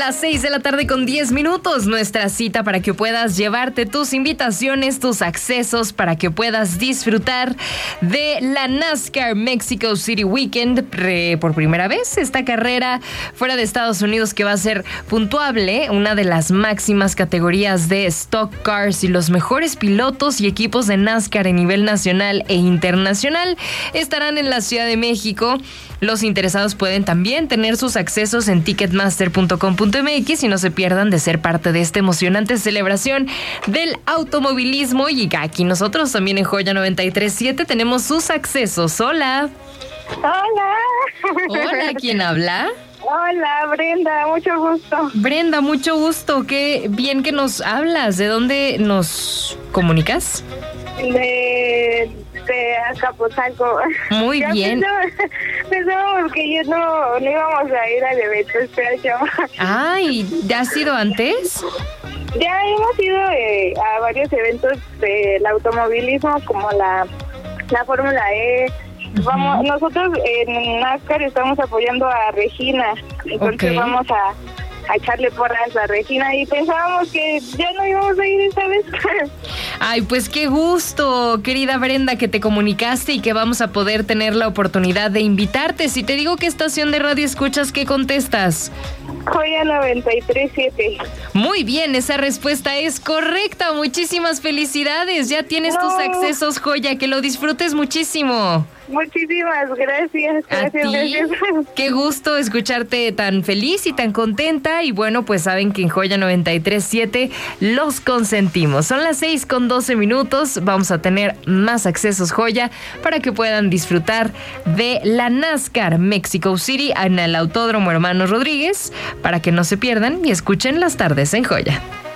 las 6 de la tarde con 10 minutos, nuestra cita para que puedas llevarte tus invitaciones, tus accesos, para que puedas disfrutar de la NASCAR Mexico City Weekend por primera vez. Esta carrera fuera de Estados Unidos que va a ser puntuable, una de las máximas categorías de Stock Cars, y los mejores pilotos y equipos de NASCAR a nivel nacional e internacional estarán en la Ciudad de México. Los interesados pueden también tener sus accesos en ticketmaster.com.mx y no se pierdan de ser parte de esta emocionante celebración del automovilismo. Y aquí nosotros también en Joya 93.7 tenemos sus accesos. Hola. Hola, ¿quién habla? Hola, Brenda, mucho gusto. Brenda, mucho gusto. Qué bien que nos hablas. ¿De dónde nos comunicas? De Azcapotzalco. Muy bien. Pensábamos que ya no íbamos a ir al evento este año. Ay, ¿ya has ido antes? Ya hemos ido a varios eventos del automovilismo, como la Fórmula E. Vamos, nosotros en NASCAR estamos apoyando a Regina, entonces vamos a echarle porras a Regina y pensábamos que ya no íbamos a ir esta vez. Ay, pues qué gusto, querida Brenda, que te comunicaste y que vamos a poder tener la oportunidad de invitarte. Si te digo qué estación de radio escuchas, ¿qué contestas? Joya 93.7. Muy bien, esa respuesta es correcta. Muchísimas felicidades. Ya tienes tus accesos, Joya. Que lo disfrutes muchísimo. Muchísimas gracias. Gracias. Qué gusto escucharte tan feliz y tan contenta. Y bueno, pues saben que en Joya 93.7 los consentimos. Son las 6:12. Vamos a tener más accesos, Joya, para que puedan disfrutar de la NASCAR Mexico City en el Autódromo Hermanos Rodríguez, para que no se pierdan y escuchen las tardes en Joya.